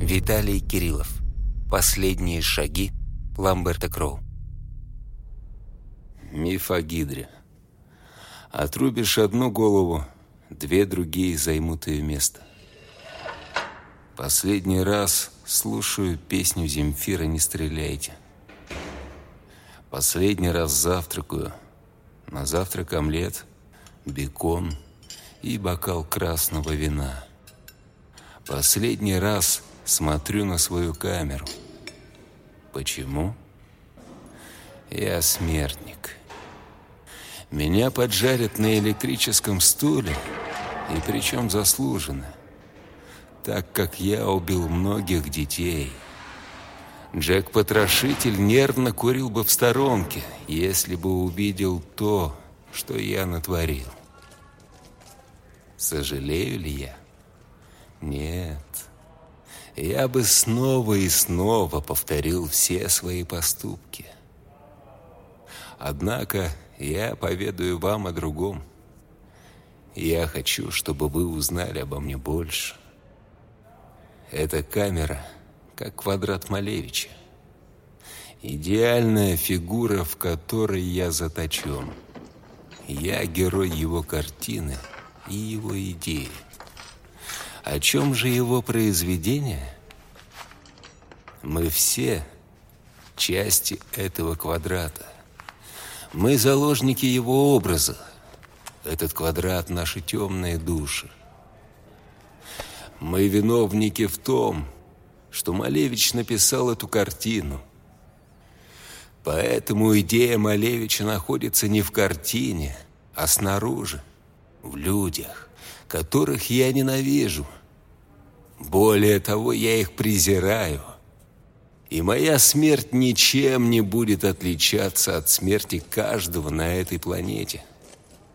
Виталий Кириллов. Последние шаги Ламберта Кроу. Миф о Гидре. Отрубишь одну голову, две другие займут ее место. Последний раз слушаю песню Земфира «Не стреляйте». Последний раз завтракаю. На завтрак омлет, бекон и бокал красного вина. Последний раз смотрю на свою камеру. Почему? Я смертник. Меня поджарят на электрическом стуле, и причем заслуженно, так как я убил многих детей. Джек-потрошитель нервно курил бы в сторонке, если бы увидел то, что я натворил. Сожалею ли я? Нет. Я бы снова и снова повторил все свои поступки. Однако я поведаю вам о другом. Я хочу, чтобы вы узнали обо мне больше. Эта камера как квадрат Малевича. Идеальная фигура, в которой я заточен. Я герой его картины и его идеи. О чем же его произведение? Мы все части этого квадрата. Мы заложники его образа. Этот квадрат — наши темные души. Мы виновники в том, что Малевич написал эту картину. Поэтому идея Малевича находится не в картине, а снаружи, в людях, которых я ненавижу. Более того, я их презираю. И моя смерть ничем не будет отличаться от смерти каждого на этой планете.